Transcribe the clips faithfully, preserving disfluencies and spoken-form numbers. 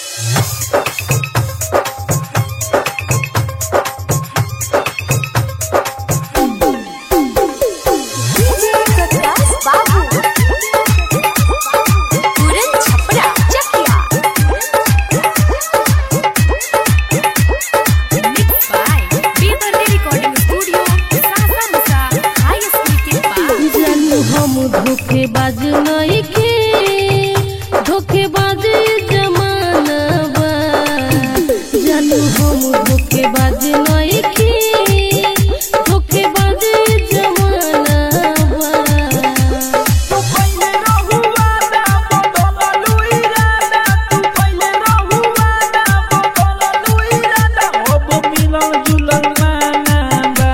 धोखेबाज नइखे धोखेबाज जमाना बा जानू हम धोखेबाज नइखे धोखेबाज जमाना बा तू पहिले रहुआ ना बदललू इरादा तू पहिले रहुआ ना बदललू इरादा अब मिलन जुलन माना बा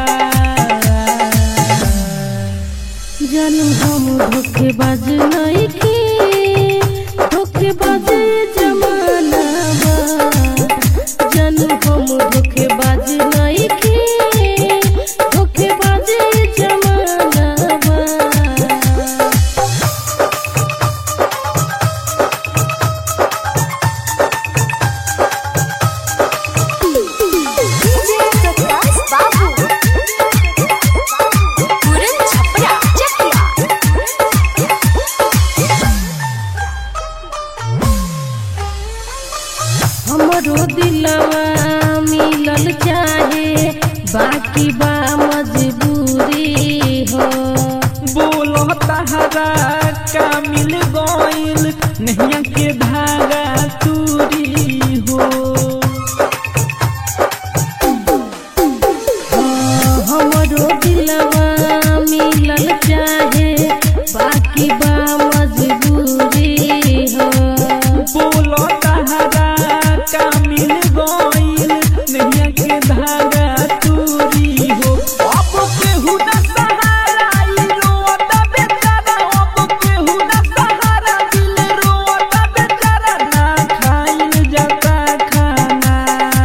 जानू हम धोखेबाज नइखे धोखेबाज जमाना बा जानू हम धोखेबाज नइखे धोखेबाज जमाना बा हमरो दिलवा मिलल चाहे बाकी बा मजबूरी हो बोलो तहरा का मिल गइल नहिया के धागा तूरी हो हाँ, हमरो दिलवा मिलल चाहे बाकी बा मजबूरी हो बोलो तहरा का मिल गइल नहिया के धागा तूरी हो अब केहू ना सहारा ई रोता बेचारा अब केहू ना सहारा दिल रोता बेचारा ना खाइल जाता खाना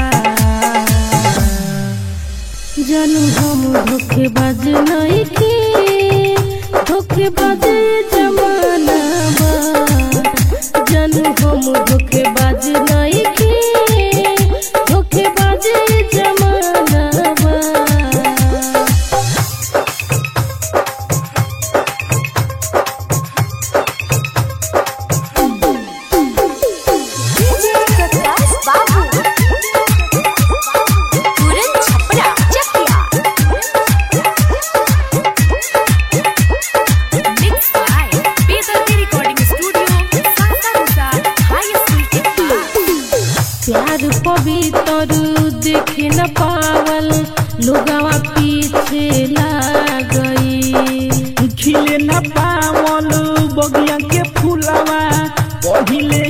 जानू हम धोखेबाज नइखे धोखेबाज जमाना बा जानू हम धोखेबाज नइखे धोखेबाज जमाना बा प्यार पवित्र देख न पावल लोगवा पीछे लागई खिले न पावल बगिया के फूलवा पहिले